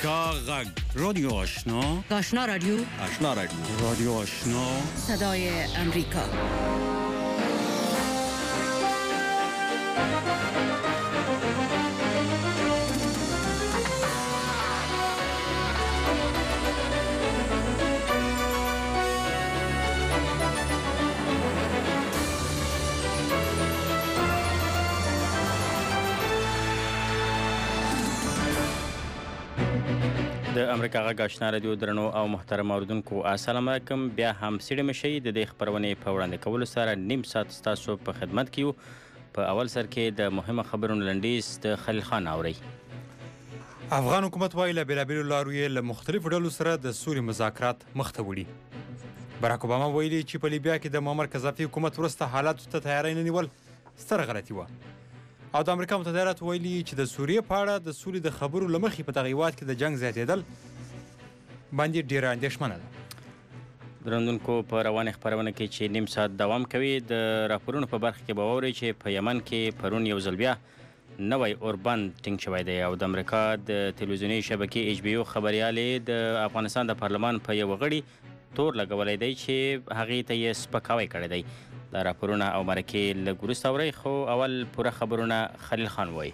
امریکا غږ رادیو آشنا آشنا رادیو رادیو آشنا صدای امریکا. د امریکا غږ آشنا رادیو درنو او محترم اوریدونکو السلام علیکم. بیا هم سړي مشي د دې خبرونې په وړاندې کولو سره نیم ساعت ستاسو په خدمت کې یو. په اول سر کې د مهمه خبرونو لنډیز د خلیل خان اوري. افغان حکومت وايي له بېلابېلو لارو یې له مختلفو ډلو سره د سولې مذاکرات مخته وړي. باراک اوباما ویلي چې په لیبیا کې د معمر قذافي حکومت وروسته حالاتو ته تیاری نه نیول ستره غلطي وه. او د امریکا متحده ایالاتو ویلي چې د سوریې په اړه د سولې د خبرو له مخې په دغه هېواد کې د جنګ زیاتېدل باندې ډېره اندېښمنه ده. درنوونکو په روانې خپرونه کې چې نیم ساعت دوام کوي د راپورونو په برخه کې به واورئ چې په یمن کې پرون یو ځل بیا نوی اوربند ټینګ شوی دی او د امریکا د تلویزیوني شبکې ایچ بي او خبریالې د افغانستان د پارلمان په یو غړي تور لګولی دی چې هغې ته یې سپکاوی کړی دی. دا راپورونه او مرکې لږ وروسته اورئ، خو اول پوره خبرونه خلیل خان وایي.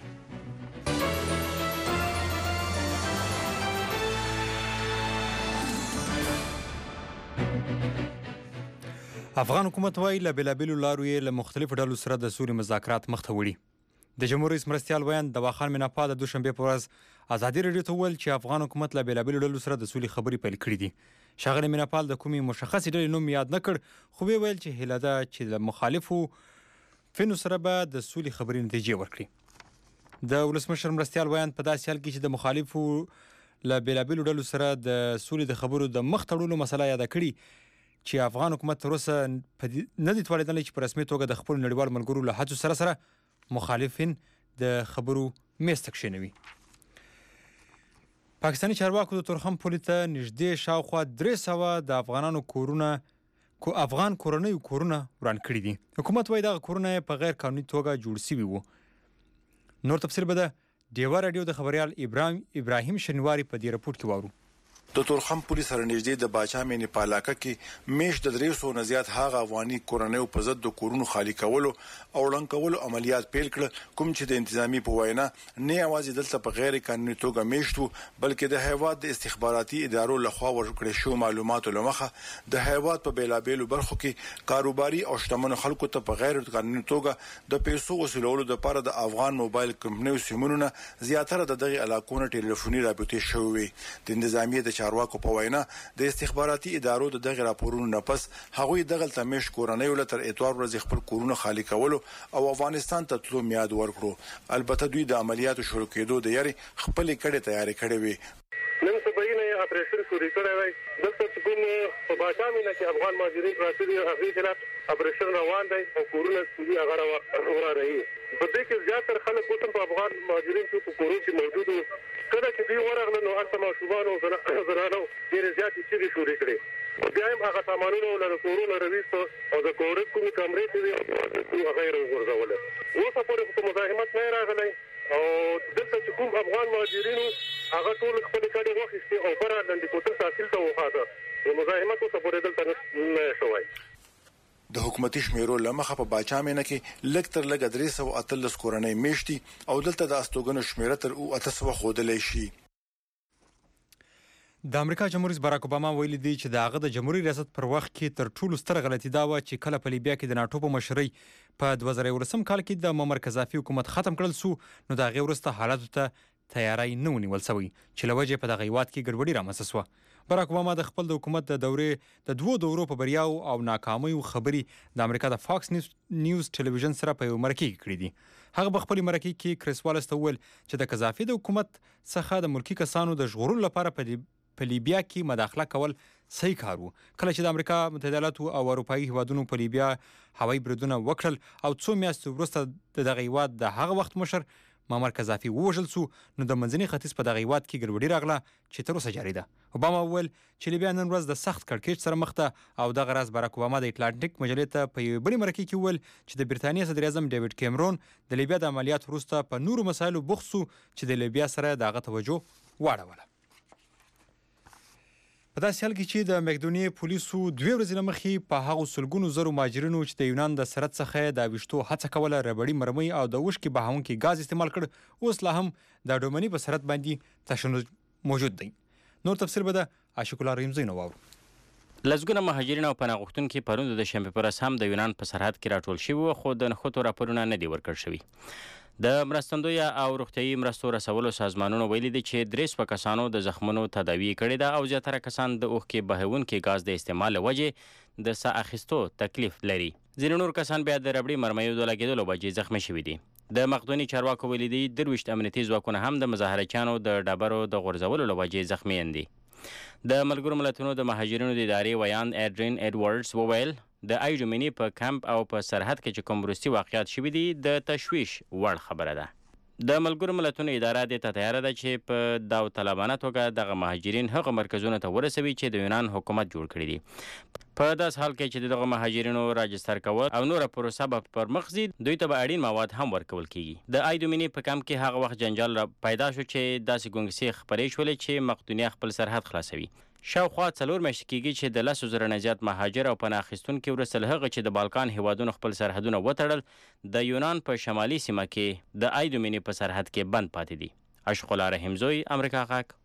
افغان حکومت وايي له بېلابېلو لارو یې له مختلفو ډلو سره د سولې مذاکرات مخته وړي. د جمهور رئیس مرستیال ویاند دواخان میناپا د دوشنبې په ورځ ازادي راډیو ته وویل چې افغان حکومت له بېلابېلو ډلو سره د سولې خبرې پیل کړي دي. ښاغلي میناپال د کومې مشخصې ډلې نوم یاد نه کړ، خو ویې ویل چې هیله ده چې له مخالفو فنو سره به د سولې خبرې نتیجې ورکړي. د ولسمشر مرستیال ویاند په داسې حال کې چې د مخالفو له بېلابېلو ډلو سره د سولې د خبرو د مخ تړلو مسله یاده کړي چې افغان حکومت تر اوسه نه دي توانېدلی چې په رسمي توګه د خپلو نړیوالو ملګرو له هڅو سره سره مخالفین د خبرو میز ته کښېنوي. پاکستاني چارواکو د تورخم پولې ته نږدې شاوخوا 300 د افغان کورنیو کورونه وران کړي دي. حکومت وایي دغه کورونه په غیر قانوني توګه جوړ شوي وو. نور تفصیل به د ډیوا راډیو د خبریال ابراهیم شنواري په دې رپورټ کې واورو. د تورخم پولیس سره نږدې د باچا مینې په علاقه کې میش د 300 نه زیات هغه افغاني کورنیو په ضد د کورونو خالی کولو او ړنګ کولو عملیات پیل کړ، کوم چې د انتظامی په وینا نه یوازې دلته په غیر قانوني توګه میشتو بلکې د هیواد د استخباراتي ادارو لخوا ورکړل شو معلوماتو لمخه د هیواد په بیلابېلو برخو کې کاروباري او شتمن خلکو ته په غیر قانوني توګه د پیسو وسولولو لپاره د افغان موبایل کمپنیو سیمونو زیاتره د دغه علاقو نه ټلیفوني رابطې شوې. د انتظامی چارواکو په وینا د استخباراتي ادارو د دغه راپورونو نه پس هغوی دغه تمیش کورنۍ ول تر اتوار ورځ خپل کورونه خالی کولو او افغانستان ته تلو میاد ورکړو. البته دوی د عملیاتو شروع کېدو د یاري خپل کړه تیاری کړې وي. نن سبا یې اپریشن شروع کړی وای دلته چې کوم په باچا مینه کې افغان مهاجرین راځي هغه خلاف اپریشن روان دی او کورونه سولي هغه وراره په دې کې زیاتره خلک اوس په افغان مهاجرین په کورونو کې موجود وو. کله چې دوی ورغله نو هلته ماشومان او زنانو ډېرې زیاتې چیغې شروع کړې. بیا هم هغه سامانونه له کورونو راویستو او د کور کومې کمرې چې وې هغه یې راوغورځولې. اوسه پورې په مزاحمت نه راغلی او دلته چې کوم افغان مهاجرینو هغه ټول خپلې کډې واخیستې او بره لنډې کوټل تحصیل ته وخاته. مزاحمت اوسه پورې دلته نه شوی. د حکومتي شمیرو لمخه په باچا مینه کې لږ تر لږه 318 کورنۍ میشتي او دلته د استوګنو شمیره تر 800 خودلې شي. د امریکا جمهور رئیس باراک اوباما ویلي دی چې د هغه د جمهوریت ریاست پر وخت کې تر ټولو ستره غلطي دا وه چې کله په لیبیا کې د ناټو په مشرۍ په 2019 کال کې د معمر قذافي حکومت ختم کړل سو نو د هغې وروسته حالاتو ته تیاری نه ونیول سوی چې له وجې په دغه هېواد کې ګډوډي رامنځته سوه. باراک اوباما د خپل د حکومت د دورې د 2 دورو په بریاو او ناکامیو خبرې د امریکا د فاکس نیوز ټلویزیون سره په یو مرکې کې کړې دي. هغه په خپلې مرکې کې کریس والس ته وویل چې د قذافي د حکومت څخه د ملکي کسانو د ژغورلو لپاره په لیبیا کې مداخله کول صحیح کار و. کله چې د امریکا متحده ایالاتو او اروپایي هیوادونو په لیبیا هوایي بریدونه وکړل او څو میاشتې وروسته د دغه هیواد د هغه وخت مشر معمر قذافي ووژل سو نو د منځني ختیځ په دغه هیواد کې ګډوډي راغله چې تر اوسه جاري ده. اوباما وویل چې لیبیا نن ورځ د سخت کړکېچ سره مخ ده او دغه راز باراک اوباما د اټلانټیک مجلې ته په یوې بلې مرکې کې وویل چې د برتانیې صدر اعظم ډیوډ کیمرون د لیبیا د عملیات وروسته په نورو مسایلو بوخت سو چې د لیبیا سره د هغه توجه واړوله. په داسې حال کې چې د مقدونیې پولیسو 2 ورځې مخکې په هغو سلګونو زرو مهاجرینو چې د یونان د سرحد څخه د ویشتو هڅه کوله ربړي مرمۍ او د اوښکې بهونکي غاز استعمال کړ، اوس لا هم د ډومني په سرحد باندې تشنج موجود دی. نور تفصیل به د عاشق الله رحیم زینو واورو. لسګونه مهاجرین او پناه غوښتونکي پرون د شنبې په ورځ هم د یونان په سرحد کې راټول شوي وو، خو د نښتو راپورونه نه دي ورکړل شوي. د مرستندویه او روغتیایي مرستو رسولو سازمانونو ویلي دي چې 300 کسانو د زخمونو تداوي کړې ده او زیاتره کسان د اوښکې بهونکي غاز د استعمال له وجې د ساه اخیستو تکلیف لري. ځینې نور کسان بیا د ربړي مرمیو د لګېدلو وجې زخمي شوي دي. د مقدوني چارواکو ویلي دي 23 امنیتي ځواکونه هم د مظاهرچیانو د ډبرو د غورځولو له وجې زخمي دي. د ملګرو ملتونو د مهاجرینو د ادارې ویان ایډرین ایډورډز وویل د ایډومیني په کمپ او په سرحد کې چې کوم وروستي واقعیات شوي دي د تشویش وړ خبره ده. د ملګرو ملتونو اداره دې ته تیاره ده چې په داوطلبانه توګه دغه مهاجرین هغه مرکزونو ته ورسوي چې د یونان حکومت جوړ کړي دي. په داس حال کې چې دغه مهاجرینو راجستر کول او نور پروسه به پر مخ ځي، دوی ته به اړین مواد هم ورکول کیږي. د ایډومیني په کمپ کې هغه وخت جنجال پیدا شو چې داسې ګونګسي خبرې شولې چې مقدونیه خپل سرحد خلاصوي. شاوخوا 4 میاشتې کېږي چې د 10,000 نه زیات مهاجر او پناه اخیستونکي وروسته له هغه چې د بالکان هیوادونو خپل سرحدونه وتړل، د یونان په شمالي سیمه کې د ایډومیني په سرحد کې بند پاتې دي. عاشق الله رحیم زوی، امریکا غږ،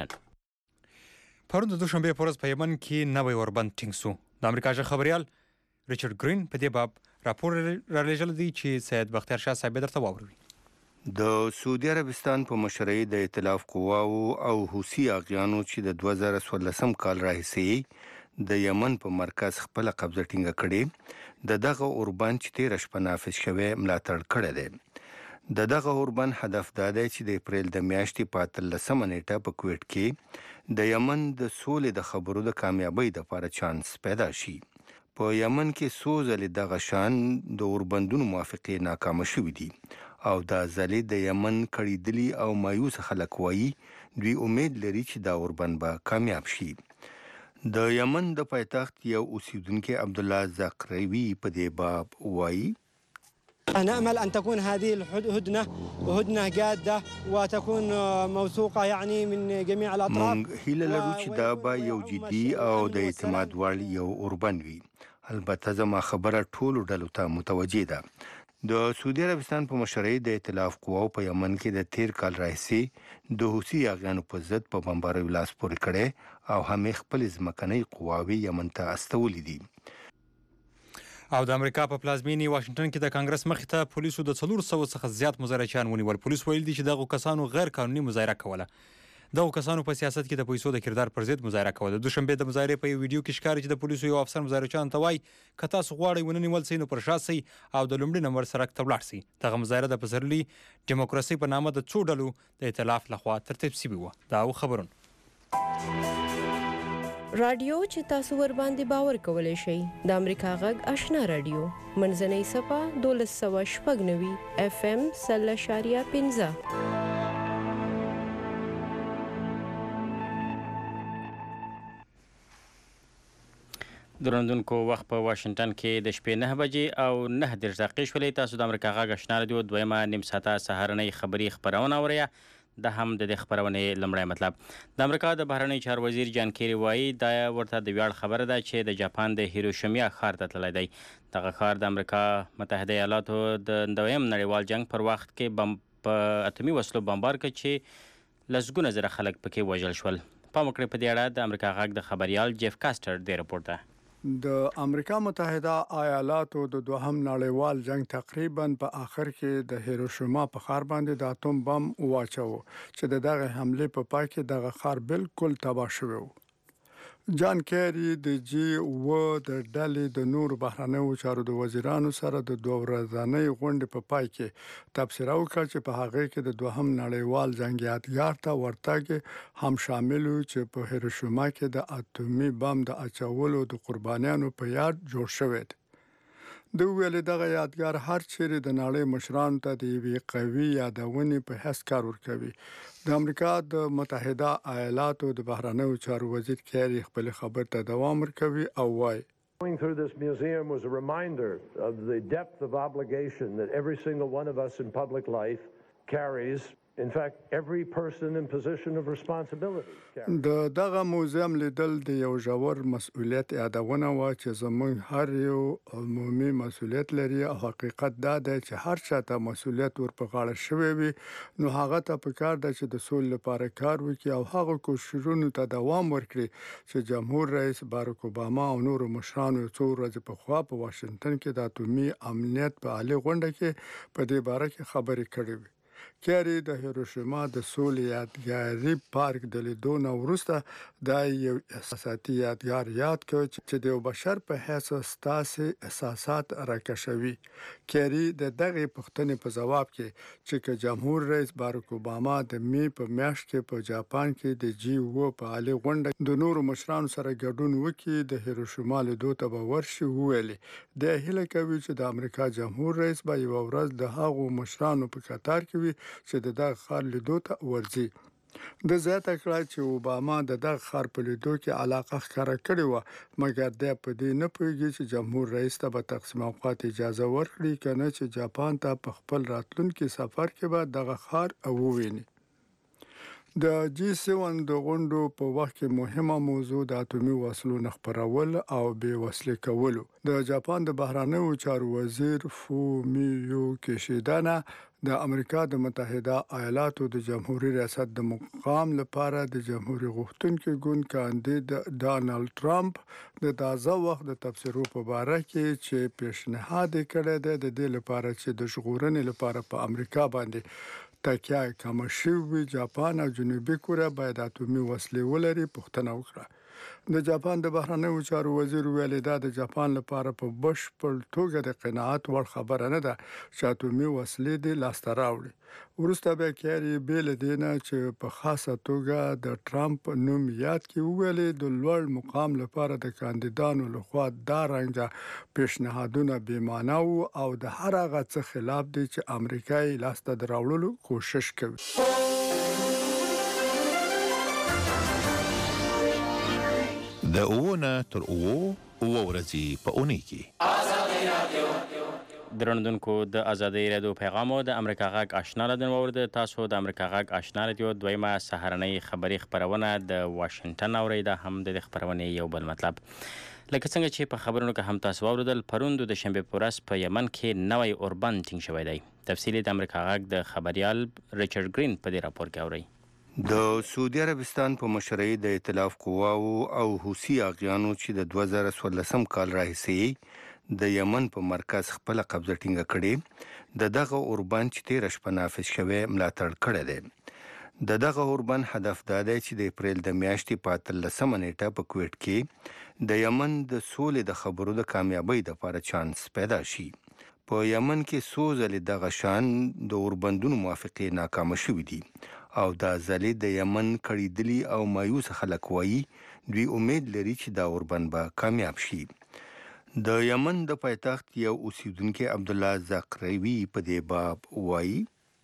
واشنگټن. پرون د دوشنبې په ورځ په یمن کې نوی اوربند ټینګ سو. د امریکا ژغ خبریال ریچارډ ګرین په دې باب راپور رالیږلی دی چې سید بختیار شاه صاحب درته واوروي. د سعودي عربستان په مشرۍ د ائتلاف قواو او حوثي اغیانو چې د 2014 کال راهیسې د یمن په مرکز خپل قبضه ټینګه کړې، د دغه اوربند چې 13 شپه نافذ شوی ملاتړ کړی دی. د دغه اوربند هدف دا دی چې د اپریل د میاشتې په 13 نیټه په کویټ کې د یمن د سولې د خبرو د کامیابۍ لپاره چانس پیدا شي. په یمن کې څو ځلې دغه شان د اوربندونو موافقې ناکامه شوي دي او دا ځلې د یمن کړیدلي او مایوس خلک وایي دوی امید لري چې دا اوربند به کامیاب شي. د یمن د پایتخت یو اوسیدونکي عبدالله زاقروي په دې باب وایي نأمل أن تكون هذه الهدنة هدنة جادة وتكون موثوقة يعني من جميع الأطراف. موږ هیله لرو چې دا به یو جدي او د اعتماد وړ یو اوربند وي. البته زما خبره ټولو ډلو ته متوجه ده. د سعودي عربستان په مشرۍ د ائتلاف قواو په یمن کې د 13 کال راهیسې د حوثي اغیانو په ضد په بمباریو لاس پورې کړی او هم خپل ځمکنۍ قواوې یمن ته استولې دي. او د امریکا په پلازمینې واشنگټن کې د کانګرس مخې ته پولیسو د 400 څخه زیات مظاهرچیان ونیول. پولیس ویل دي چې دغه کسانو غیر قانوني مظاهره کوله. دغه کسانو په سیاست کې د پیسو د کردار پر ضد مظاهره کوله. د دوشنبې د مظاهرې په یو ویډیو کې ښکاري چې د پولیسو یو افسر مظاهرچیانو ته وایي که تاسو غواړئ ونه نیول سئ نو پر شا سئ او د لومړي نمبر سړک ته ولاړ سئ. دغه مظاهره د پسرلي ډیموکراسۍ په نامه د څو ډلو د ائتلاف لخوا ترتیب شوې وه. دا و خبرونه رادیو چې تاسو ور باندې باور کولی شئ د امریکا غږ آشنا رادیو منځنۍ صفه 1296 FM 0.5. درندونکو وخت په واشنگټن کې د شپې 9 بجې او 9 دقیقې شولې. تاسو د امریکا غږ آشنا رادیو دویمه نیم ساعته سهارنۍ خبري خبرونه اورئ. د هم د خبرونې لمړی مطلب د امریکا د بهرنی چارو وزیر جان کیری وایي دا ورته د ویاړ خبره ده چې د جاپان د هیروشیما ښار ته تللی دی. دغه ښار د امریکا متحده ایالاتو د دویم نړیوال جنگ پر وخت کې په اتمی وسلو بمبار کړ چې لسګونه زره خلک پکې وژل شول. پام وکړئ په دې اړه د امریکا غږ د خبريال جیف کاسټر د رپورټ ده. د امریکا متحده ایالاتو د دوهم نړیوال جنگ تقریبا په آخر کې د هیروشیما په ښار باندې د اتوم بم واچو چې دغه حمله په پای کې دغه ښار بالکل تباه شو. جان کیری د جی و د ډلې د نور بهرنیو چارو د وزیرانو سره د دوه ورځنۍ غونډې په پای کې تبصره وکړه چې په هغه کې د دوهم نړیوال جنگ یادګار ته ورتګ هم شامل و چې په هیروشیما کې د اتومي بم د اچولو د قربانیانو په یاد جوړ شوی دی. د ویل دغه یادګار هر چیرې د نړۍ مشرانو ته د یوې قوي یادونې په حیث کار ورکوي. د امریکا د متحده ایالاتو د بهرنیو چارو وزیر کیری خپل خبر ته دوام ورکوي او وایي Going through this museum was a reminder of the depth of obligation that every single one of us in public life carries In fact, every person in position of responsibility. دغه موزیم لیدل د یو ژور مسؤلیت یادونه و چې زموږ هر یو عمومي مسؤلیت لري او حقیقت دا دی چې هر چا ته مسؤلیت ور په غاړه شوی وي نو هغه ته پکار ده چې د سولې لپاره کار وکړي او هغه کوششونو ته دوام ورکړي چې جمهور رئیس باراک اوباما او نورو مشرانو څو ورځې پخوا په واشنگټن کې د اټومي امنیت په عالي غونډه کې په دې باره کې خبرې کړې وي. کیری د هیروشیما د سولې یادګاري پارک د لیدو نه وروسته دا یو احساساتي یادګار یاد کړ چې د بشر په حیث ستاسو احساسات راکشوي. کیری د دغه پوښتنې په جواب کې چې جمهور رئیس باراک اوباما د می په میاشت کې په جاپان کې د G20 په عالي غونډه د نورو مشرانو سره ګډون وکړي د هیروشیما لیدو ته به ورشي ویلي د هیله کوي چې د امریکا جمهور رئیس به یو ورځ د هغو مشرانو په کتار کې وي چې د دغه خار لیدو ته ورځي. د زیاته کړه چې اوباما د دغه خار په لیدو کې علاقه ښکاره کړې و مګر د په دې نه پوهیږي چې جمهور رئیس ته به تقسیم اوقات اجازه ورکړي کنه چې جاپان ته په خپل راتلونکي سفر کې به دغه خار وویني. د G7 د غونډو په وخت کې مهمه موضوع د اټومي وسلو نه خپرول او بې وسلې کول. د جاپان د بهرانیو چارو وزیر فومیو کیشیدا د امریکا د متحده ایالاتو د جمهوریت ریاست د مقام لپاره د جمهوریت غوښتونکي ګوند کاندید ډانلډ ټرمپ د تازه وخت د تبصرو په اړه کې چې پیشنهاد کړی دی د دې لپاره چې د ژغورنې لپاره په امریکا باندې تکیه کم شوی جاپان او جنوبي کوریا باید اټومي وسلې ولري پوښتنه وکړه. د جاپان د بهرنیو چارو وزیر ویل دا د جاپان لپاره په بشپړ توګه د قناعت وړ خبره نه ده چې اټومي وسلې د لاسته راوړي. ورسته به کېری بیل دینه چې په خاصه توګه د ټرمپ نوم یاد کې ویل د لوړ مقام لپاره د کاندیدانو لخوا دا رنګه پیشنهادونه بې معنا او د هر هغه څه خلاف دي چې امریکایي لاسته دراوړلو کوشش کوي. د اوونه تر اوو ورځې په اونۍ کې درنوونکو د ازادۍ رادیو پیغامو د امریکا غږ آشنا لدن ورده تاسو د امریکا غږ آشنا رادیو دویمه سهارنۍ خبري خبرونه د واشنگټن اوريده هم د خبرونه یو بل مطلب لکه څنګه چې په خبرونو کې هم تاسو اوریدل پروند د شنبه پورس په یمن کې نوې اوربند ټینګ شوی دی. تفصیلی د امریکا غږ د خبريال ریچارډ گرین په دې راپور کې اوري. د سعودي عربستان په مشرۍ د ائتلاف قواو او حوثي اغیانو چې د 2014 کال راهیسې د یمن په مرکز خپل قبضه ټینګه کړې د دغه اوربند چې 13 شپه نافذ شوی ملاتړ کړی دی. د دغه اوربند هدف دا دی چې د اپریل د میاشتې په 13 نیټه په کویټ کې د یمن د سولې د خبرو د کامیابی لپاره چانس پیدا شي. په یمن کې څو ځلې دغه شان د اوربندونو موافقې ناکامه شوې دي او دا ځلې د یمن کړیدلي او مایوس خلک وایي دوی امید لري چې دا اوربند به کامیاب شي. د یمن د پایتخت یو اوسیدونکو عبد الله زقروی په دې باب وایي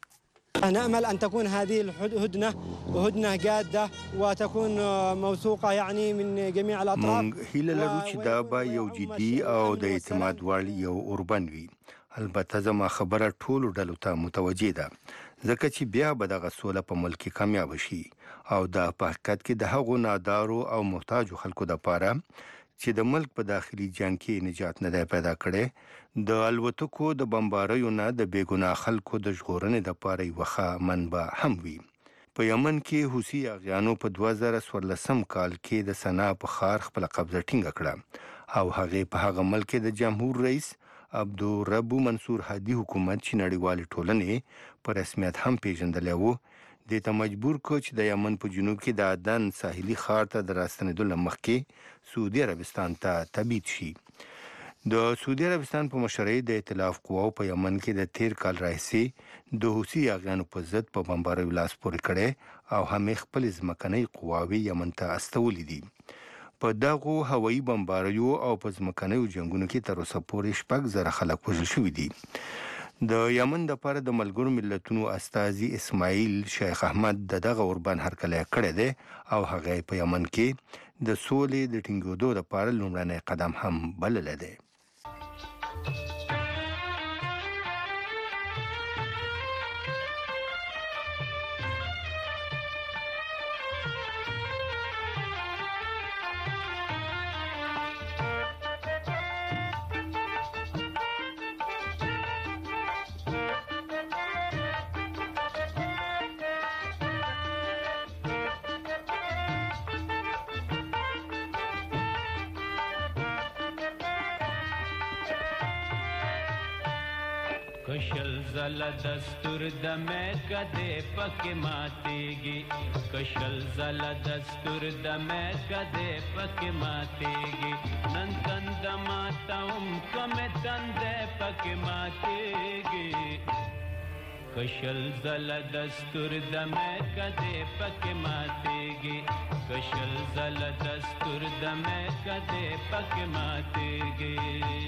نأمل أن تكون هذه الهدنة هدنة جادة وتكون موثوقة يعني من جميع الأطراف. مونږ هیله لرو چې دا به یو جدي او د اعتماد وړ یو اوربند وي. البته زما خبره ټولو ډلو ته متوجه ده ځکه چې بیا به دغه سوله په ملک کې کامیاب شي او دا په حقیقت کې د هغو نادارو او محتاجو خلکو لپاره چې د ملک په داخلي جنگ کې نجات نه دی پیدا کړي د الوتکو د بمباریو نه د بیګناه خلکو د ژغورنې لپاره یوه ښه منبع هم وي. په یمن کې حوثي اغیانو په 2014 کال کې د سنا په ښار خپل قبضه ټینګه کړه او هغې په هغه ملک کې د جمهور رئیس عبدالرب منصور هادي حکومت چې نړیوالې ټولنې په رسمیت هم پیژندلی و دې ته مجبور کو چې د یمن په جنوب کې د عدن ساحلي ښار ته د راستنېدو له مخکې سعودي عربستان ته تبعید شي. د سعودي عربستان په مشرۍ د ائتلاف قواو په یمن کې د 13 کال راهیسې د حوثي اغیانو په ضد په بمباریو لاس پورې کړی او همې خپل ځمکنۍ قواوې یمن ته استولې دي. په دغو هوایي بمباریو او په ځمکنیو جنګونو کې تر اوسه پورې 6,000 خلک وژل شوي دي. د یمن لپاره د ملګرو ملتونو استازي اسماعیل شیخ احمد دغه اوربند هرکلی کړی دی او هغه په یمن کې د سولې د ټینګېدو لپاره لومړنی قدم هم بللی دی. کشل زل دستور د مې کده پکې ماتېږي کشل زل دستور د مې کده پکې ماتېږي نن تند ماتم کومه تند پکې ماتېږي کشل زل دستور د مې کده پکې ماتېږي کشل زل دستور د مې کده پکې ماتېږي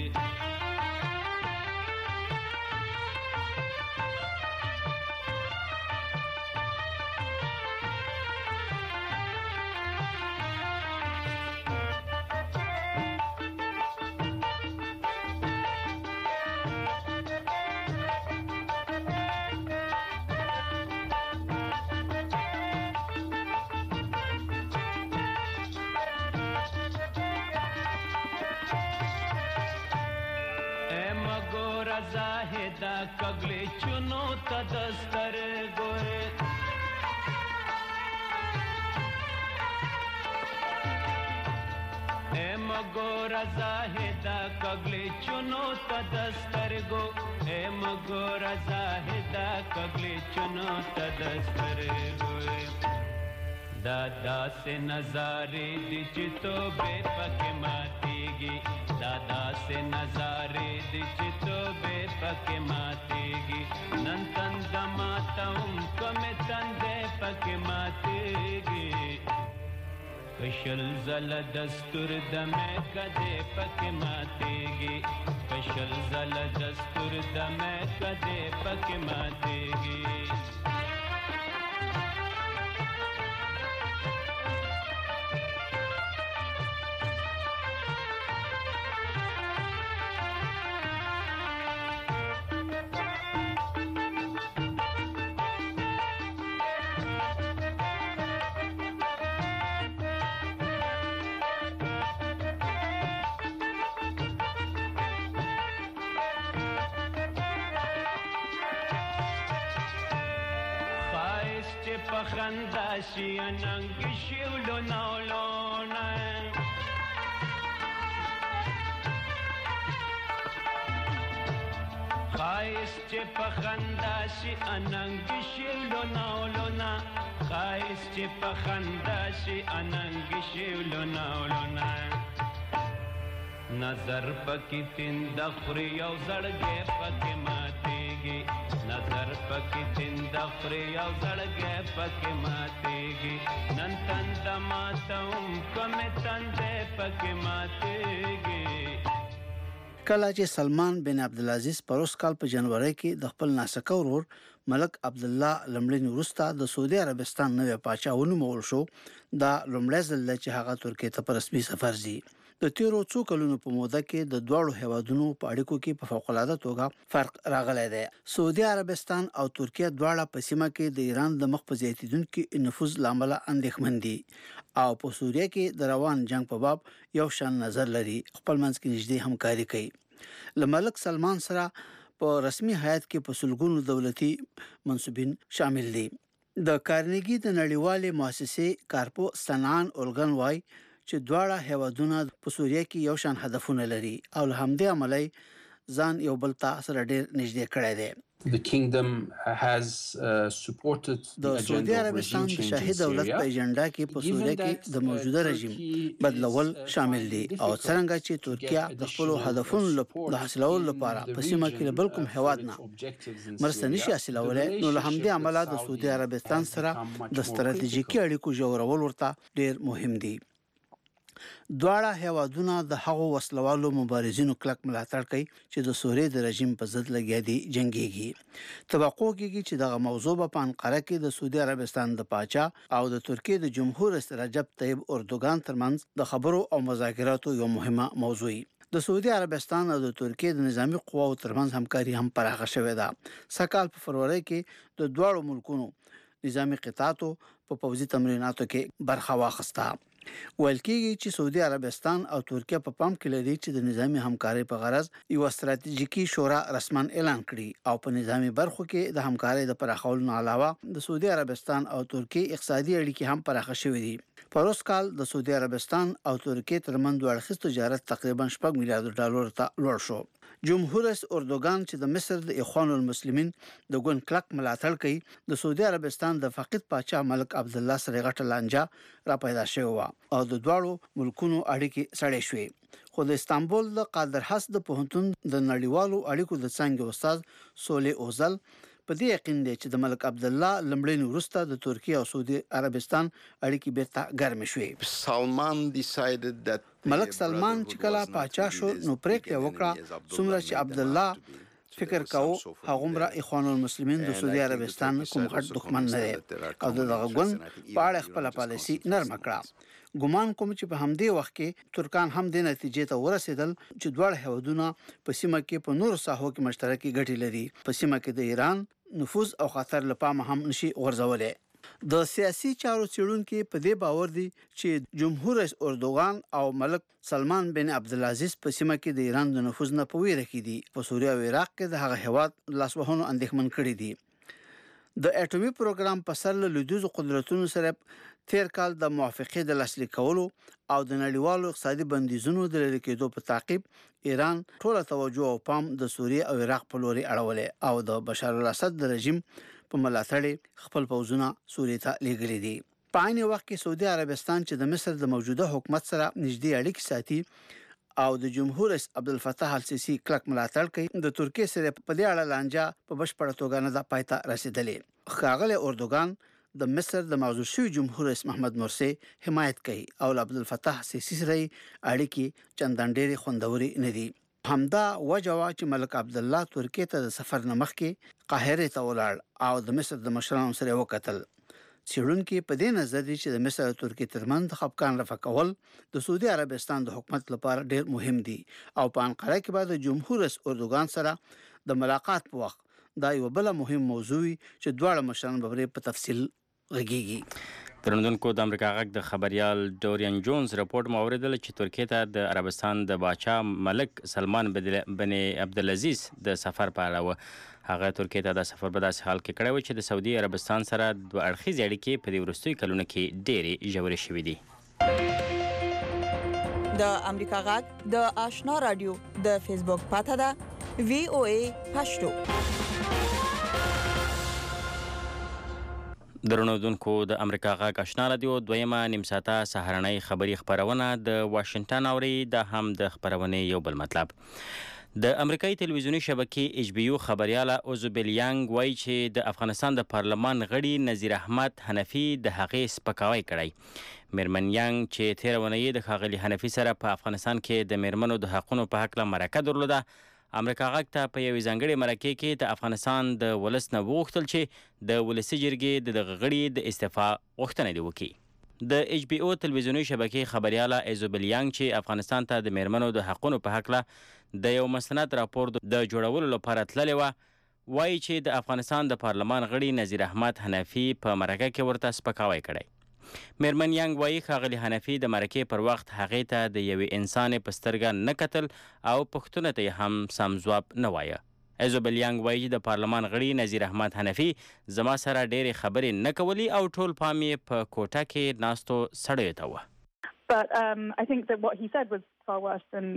زاهدا کګلې چونو تدستر ګوره اے مګور زاهدا کګلې چونو تدستر گو اے مګور زاهدا کګلې چونو تدستر ګوره دادا سے نظارے دی چتو بے پکې ماتېږي دادا سے نظارے دی چتو بے پکې ماتېږي نن تند ماتم کومه تند پکې ماتېږي کشل زل دستور د مې کده پکې ماتېږي کشل زل دستور د مې کده پکې ماتېږي پخندا شي ننګ شیولو نولونه خایس چې پخندا شي اننګ شیولو نولونه خایس چې پخندا شي اننګ شیولو نولونه نظر پکې تند خوري او زړګې پکې ماتېږي نظر پکې تند خوري او زړګې پکې ماتېږي نن تند ماتم کومه تند پکې ماتېږي کله چې سلمان بن عبدالعزیز پروس کال په جنوري کې د خپل ناسکه ورور ملک عبد الله لمړی وروسته د سعودي عربستان نوې پاچا ونومول شو دا لمړی ځل چې هغه ترکیه ته په رسمي سفر ځي د تیرو څو کلونو په موده کې د دواړو هیوادونو په اړیکو کې په فوق العاده توګه فرق راغلی دی سعودي عربستان او ترکیه دواړه په سیمه کې د ایران د مخ په زیاتیدونکو نفوذ لامل اندېښمن دي او په سوریه کې د روان جنگ په باب یو شان نظر لري خپل منځ کې نږدې همکاري کوي ملک سلمان سره په رسمي هیئت کې په سلګونو دولتي منصبین شامل دي د کارنګي د نړیوالې مؤسسې کارپو سنان اولګن وای چې دواړه هیوادونه په سوریه کې یو شان هدفونه لري او له همدې عملي ځان یو بل ته سره ډېر نږدې کړی دی The kingdom has supported the سعودي عربستان د شاهي دولت په ایجنډا کې په سوریه کې د موجوده رژیم بدلول شامل دي او څنګه چې ترکیه د خپل هدفونو د حاصلولو لپاره په سیمه کې بل کوم هیواد نه مرسته نشي حاصلولای نو له همدې عمله د سعودي عربستان سره د ستراتیژیکي اړیکو جوړول ورته ډېر مهم دي دواړه هیوادونه د هغو وسلوالو مبارزینو کلک ملاتړ کوي چې د سوریې د رژیم په ضد لګیا دي جنگيږي توقع کیږي چې دغه موضوع په انقره کې د سعودي عربستان د پاچا او د ترکیه د جمهور رئیس رجب طیب اردوغان ترمنځ د خبرو او مذاکراتو یو مهمه موضوع د سعودي عربستان او د ترکیه د نظامی قواو ترمنځ همکاري هم پراخه شوې ده سکهال په فروری کې د دواړو ملکونو نظامی قطعاتو په پوځي تمریناتو کې برخه واخیسته ویل کېږي چې سعودي عربستان او ترکیه په پام کې لري چې د نظامی همکاري په غرض یو ستراتیژیکي شورا رسمن اعلان کړي او په نظامی برخو کې د همکاري د پراخولو علاوه د سعودي عربستان او ترکیه اقتصادي اړیکې هم پراخه شوې دي پروس کال د سعودي عربستان او ترکیه ترمنځ د اړخیز تجارت تقریبا $6 میلیارډ ته لوړ شو جمهور رئیس اردوغان چې د مصر د اخوان المسلمین د ګوند کلک ملاتړ کوي د سعودي عربستان د فقید پاچا ملک عبد الله سره غټه لانجه را پیدا شوې و او د دواړو ملکونو اړیکې سړې شوې خو د استانبول د قادر حس د پوهنتون د نړیوالو اړیکو د څنګه استاد سولې اوزل په دې یقین دی چې د ملک عبد الله لمړین وروسته د ترکیه او سعودي عربستان اړیکې بیرته ګرمې شوې. ملک سلمان چې کله پاچا شو نو پریکړه وکړه څومره چې عبد الله فکر کاوه هغومره اخوان المسلمین د سعودي عربستان کوم غټ دښمن نه دی او دغه ګوند په اړه خپل پالیسي نرمه کړه. ګمان کوم چې په همدې وخت کې ترکان هم د نتیجې ته ورسېدل چې دواړه هیوادونه په سیمه کې په نور ساحو کې مشترکي ګټې لري. په سیمه کې د ایران نفوذ او خطر لپاره هم نشي غورځولای. د سیاسي چارو څېړونکو په دې باور دي چې جمهور رئیس اردوغان او ملک سلمان بن عبدالعزیز په سیمه کې د ایران د نفوذ نه په ویره کې دي. په سوریه او عراق کې د هغه هیواد لاسوهنو اندېښمن کړي دي. د اټومي پروګرام په سر له لویدیځو قدرتونو سره تیر کال د موافقې د لاسلیک کولو او د نړیوالو اقتصادي بندیزونو د لرې کېدو په تعقیب ایران ټول توجه او پام د سوریه او عراق په لوري اړولې او د بشار الاسد د رژیم په ملاتړ خپل پوځونه سوریه ته لیږلي دي. په عین وخت کې سعودي عربستان چې د مصر د موجوده حکومت سره نږدې اړیکې ساتي او د جمهور رئیس عبدالفتاح السیسی کلک ملاتړ کوي د ترکیه سره په دې اړه لانجه په بشپړه توګه نه د پایته رسیدلې. ښاغلی اردوغان د مصر د معزول شوی جمهور رئیس محمد مرسی حمایت کوي او عبدالفتاح السیسی سره اړیکې چندان ډېرې خوندوري نه دي. همدا وجه وا چې ملک عبد الله ترکیه ته د سفر نه مخکې قاهره ته ولاړ او د مصر د مشرانو سره وکتل. څېړونکو په دې نظر دي چې د مصر او ترکیه ترمنځ د خپګان رفع کول د سعودي عربستان د حکومت لپاره ډېر مهم دي او په انقره کې بعد جمهور رئیس اردوغان سره د ملاقات په وخت دا یو بل مهم موضوع چې دواړه مشران به په تفصیل غږیږي. درنوونکو د امریکا غږ د خبريال ډورین جونز رپورت موریدل چې ترکیه ته د عربستان د باچا ملک سلمان بن عبدالعزیز د سفر په اړه و. هغه ترکیه ته د سفر په داسې حال کې کړی و چې د سعودي عربستان سره دوه اړخیزې اړیکې په دې وروستیو کلونو کې ډېرې ژورې شوې دي. د امریکا غږ د آشنا رادیو د فیسبوک پاته ده VOA پښتو. درنوونکو د امریکا غږ آشنا رادیو دویمه نیم ساعته سهارنۍ خبري خبرونه د واشنگټن اوري د هم د خبرونې یو بل مطلب. د امریکایي تلویزیونی شبکې HBO خبرياله اوزوبل یانګ وایي چې د افغانستان د پارلمان غړي نذیر احمد حنفي د هغې سپکاوی کړی. میرمن یانګ چې تیر ونې د ښاغلي حنفي سره په افغانستان کې د میرمنو د حقونو په هکله مرکه درلوده امریکا غږ ته په یوې ځانګړې مرکې کې د افغانستان د ولس نه وغوښتل چې د ولسي جرګې د دغه غړي د استعفا غوښتنه دې وکړي. د HBO تلویزیونی شبکې خبرياله ایزوبل یانګ چې افغانستان ته د میرمنو د حقونو په هکله د یو مستند راپور د جوړولو لپاره تللې وه وایي چې د افغانستان د پارلمان غړي نذیر احمد حنفي په مرکه کې ورته سپکاوی کړی. میرمن یانګ وایي ښاغلي حنفي د مرکې پر وخت هغې ته د یوې انسان په سترګه نه کتل او پوښتنو ته یې هم سم ځواب نه وایه. ایزوبل یانګ وایي چې د پارلمان غړي نذیر احمد حنفي زما سره ډېرې خبرې نه کولې او ټول پام یې په کوټه کې ناستو سړیو ته و. But I think that what he said was far worse than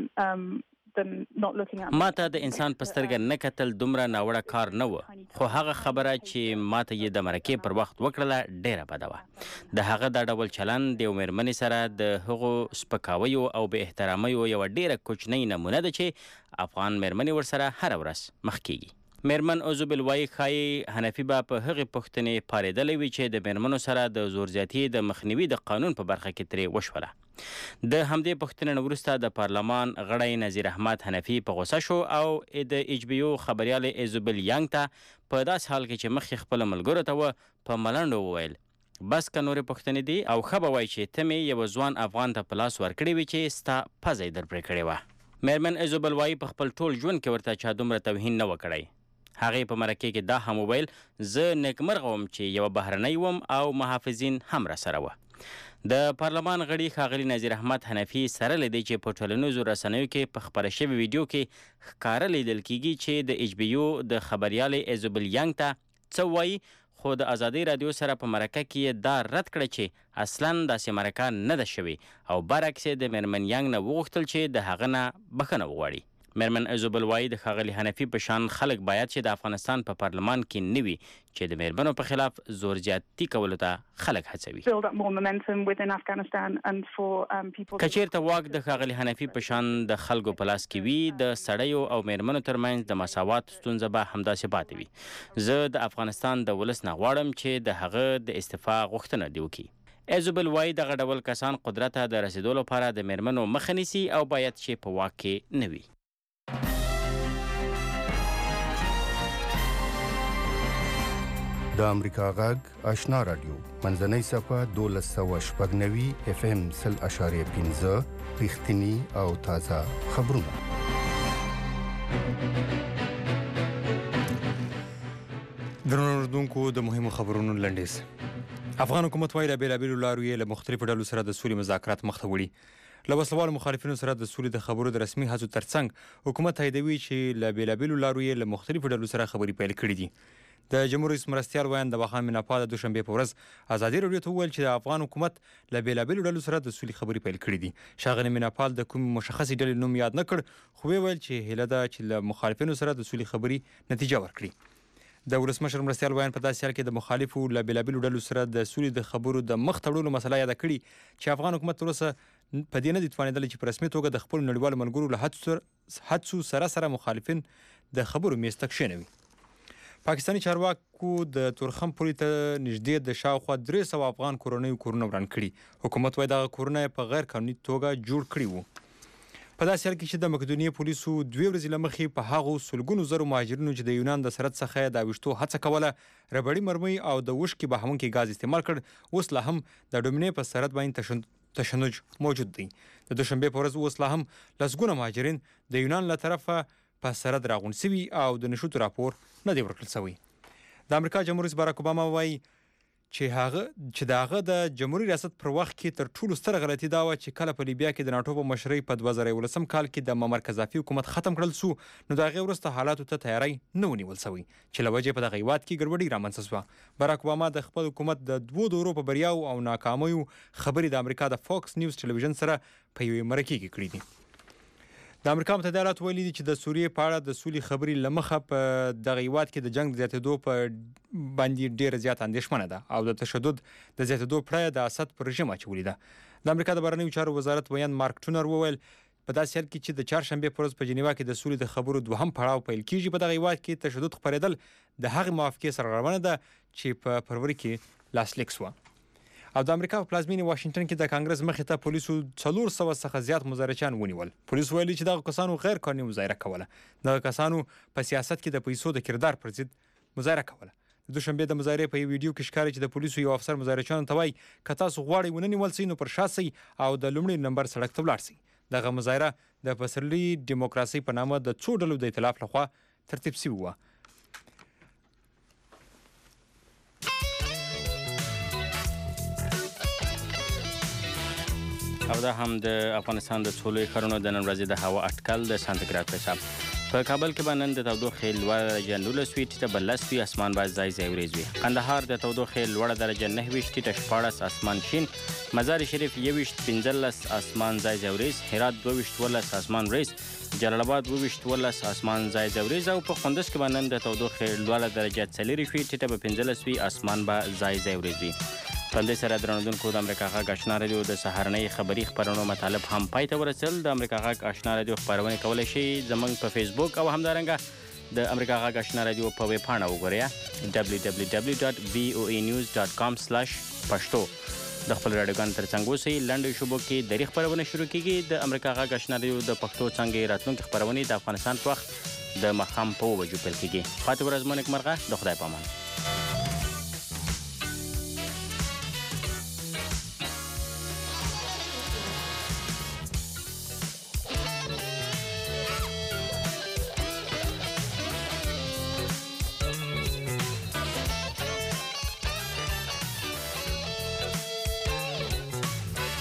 not looking at me. ما ته د انسان په سترګه نه کتل دومره ناوړه کار نه و خو هغه خبره چې ما ته یې د مرکې پر وخت وکړله ډیره بده وه. د هغه دا ډول چلند د یو میرمنې سره د هغو سپکاویو او بې احترامیو یوه ډیره کوچنۍ نمونه ده چې افغان میرمنې ورسره هره ورځ مخ کیږي. میرمن اوزوبل وایي ښایي حنفي به په هغې پوښتنې پارېدلی وي چې د میرمنو سره د زور زیاتي د مخنیوي د قانون په برخه کې ترې وشوله. د همدې پوښتنې نه وروسته د پارلمان غړی نذیر احمد حنفي په غوسه شو او د HBO خبريالې ایزوبل یانګ ته په داسې حال کې چې مخکې خپلو ملګرو ته و په ملنډو وویل بس که نورې پوښتنې دي او ښه به وایي چې ته مې یوه ځوان افغان ته په لاس ورکړې وي چې ستا پزه یې در پرې کړې وه. میرمن ایزوبل وایي په خپل ټول ژوند کې ورته چا دومره توهین نه و کړی. هغې په مرکې کې دا هم وویل زه نیکمرغه وم چې یوه بهرنۍ وم او محافظین هم راسره وه. د پارلمان غړي ښاغلي نذیر احمد حنفي سره له دې چې په ټولنیزو رسنیو کې په خپره شوي ویډیو کې ښکاره لیدل کیږي چې د HBO د خبريالې ایزوبل یانګ ته څه وایي خو د ازادۍ رادیو سره په مرکه کې یې دا رد کړه چې اصلا داسې مرکه نه ده شوې او برعکس د میرمن یانګ نه وغوښتل چې د هغه نه بښنه وغواړي. مېرمن ایزوبل وایي د ښاغلي حنفي په شان خلک باید چې د افغانستان په پارلمان کې نه وي چې د مېرمنو په خلاف زور زیاتي کولو ته خلک هڅوي. که چیرته واک د ښاغلي حنفي په شان د خلکو په لاس کې وي د سړیو او مېرمنو ترمنځ د مساوات ستونزه به همداسې پاتې وي. زه د افغانستان د ولس نه غواړم چې د هغه د استعفا غوښتنه دې وکړي. ایزوبل وایي دغه ډول کسان قدرت ته د رسیدو لپاره د مېرمنو مخه نیسي او باید چې په واک کې نه وي. د امریکا غږ آشنا رادیو منځنۍ صفحه 1290 FM 0.5 رښتینی او تازه خبرونه. درنو اردوونکو د مهمو خبرونو لنډیز. افغان حکومت وايي له بېلابېلو لارو یې له مختلفو ډلو سره د سولې مذاکرات مخ ته وړي. له وسلوالو مخالفینو سره د سولې د خبرو د رسمي هڅو ترڅنګ حکومت تاییدوي چې له بېلابېلو لارو یې له مختلفو ډلو سره خبرې پیل کړي دي. د جمهور رئیس مرستیال ویاند د بخان میناپا د دوشنبې په ورځ ازادي راډیو ته وویل چې د افغان حکومت له بېلابېلو ډلو سره د سولې خبرې پیل کړي دي. ښاغلي میناپال د کومې مشخصې ډلې نوم یاد نه کړ، خو ویل چې هیله ده چې له مخالفینو سره د سولې خبرې نتیجه ورکړي. د ولسمشر مرستیال ویاند په داسې حال کې د مخالفو له بېلابېلو ډلو سره د سولې د خبرو د مخ تړلو مسله یاده کړي چې افغان حکومت تر اوسه په دې نه دي توانېدلی چې په رسمي توګه د خپلو نړیوالو ملګرو له هڅو سره مخالفین د خبرو میز ته کښېنوي. پاکستاني چارواکو د تورخم پولې ته نږدې د شاوخوا 300 افغان کورنیو کورونه وران کړي. حکومت وایي دغه کورونه په غیر قانوني توګه جوړ کړي وو. په داسې حال کې چې د مقدونیې پولیسو 2 ورځې له مخې په هغو سلګونو زرو مهاجرینو چې د یونان د سرحد څخه د اوښتو هڅه کوله ربړي مرمۍ او د وشکې بهونکي ګاز استعمال کړ، اوس لا هم د ډومینې په سرحد باندې تشنج موجود دی. د دوشنبې په ورځ اوس لا هم لسګونه مهاجرین د یونان له طرفه په سرحد راغونډ سوي او د نشوتو راپور نه دی ورکړل سوی. د امریکا جمهور رئیس باراک اوباما وایي چې د هغه د جمهوري ریاست پر وخت کې تر ټولو ستره غلطي دا وه چې کله په لیبیا کې د ناټو په مشرۍ په 2011 کال کې د معمر قذافي حکومت ختم کړل سو، نو د هغې وروسته حالاتو ته تیاری نه ونیول سوی چې له وجې په دغه هېواد کې ګډوډي رامنځته سوه. باراک اوباما د خپل حکومت د 2 دورو په بریاو او ناکامیو خبرې د امریکا د فوکس نیوز ټلویزیون سره په یوې مرکې کې کړي دي. د امریکا متحده ایالاتو ویلي دي چې د سوریې په اړه د سولې خبرې له مخه په دغه هېواد کې د جنګ د زیاتېدو په باندې ډېره زیاته اندېښمنه ده او د تشدد د زیاتېدو پړه د اسد پر رژیم اچولې ده. د امریکا د بهرنیو چارو وزارت ویاند مارک ټونر وویل په داسې حال کې چې د چهارشنبې په ورځ په جنیوا کې د سولې د خبرو 2م پړاو پیل کیږي، په دغه هېواد کې تشدد خپرېدل د هغې موافقې سره روانه ده چې په فروری کې لاسلیک سوه. او د امریکا په پلازمینې واشنګټن کې د کانګرس مخې ته پولیسو 400 څخه زیات مظاهرچیان ونیول. پولیس ویلي چې دغه کسانو غیر قانوني مظاهره کوله. دغه کسانو په سیاست کې د پیسو د کردار پر ضد مظاهره کوله. د دوشنبې د مظاهرې په یو ویډیو کې ښکاري چې د پولیسو یو افسر مظاهرچیانو ته وایي که تاسو غواړئ ونه نیول سئ نو پر شا سئ او د لومړي نمبر سړک ته ولاړ سئ. دغه مظاهره د پسرلي ډیموکراسۍ په نامه د څو ډلو د ائتلاف لخوا ترتیب شوې وه. او دا هم د افغانستان د څو لویو ښارونو د نن ورځې د هوا اټکل د سانتیګراد په حساب. په کابل کې به نن د تودوخې لوړه درجه 19 وي، ټیټه به 10 وي، اسمان به ځای ځای وریځ وي. قندهار د تودوخې لوړه درجه 9 ټیټه 14، اسمان شین. مزار شریف 21 15، اسمان ځای ځای وریځ. هرات 22 12، اسمان وریځ. جلال آباد 22 12، اسمان ځای ځای وریځ. او په کندز کې به نن د تودوخې لوړه درجه 4 وي، ټیټه به 15 وي، اسمان به ځای ځای وریځ وي. په همدې سره درنودونکو د امریکا غږ آشنا راډیو د سهارنۍ خبري خپرونو مطالب هم پای ته ورسېدل. د امریکا غږ آشنا راډیو خپرونې کولی شئ زموږ په فیسبوک او همدارنګه د امریکا غږ آشنا راډیو په ویب پاڼه وګورئ www.voanews.com/پښتو. د خپل راډیوګانو ترڅنګ اوسئ. لنډو شبو کې دري خپرونه شروع کیږي. د امریکا غږ آشنا راډیو د پښتو څانګې راتلونکې خپرونې د افغانستان په وخت د ماښام په 2 بجو پیل کیږي. پاتې ورځ مو نیکمرغه. د خدای په امان.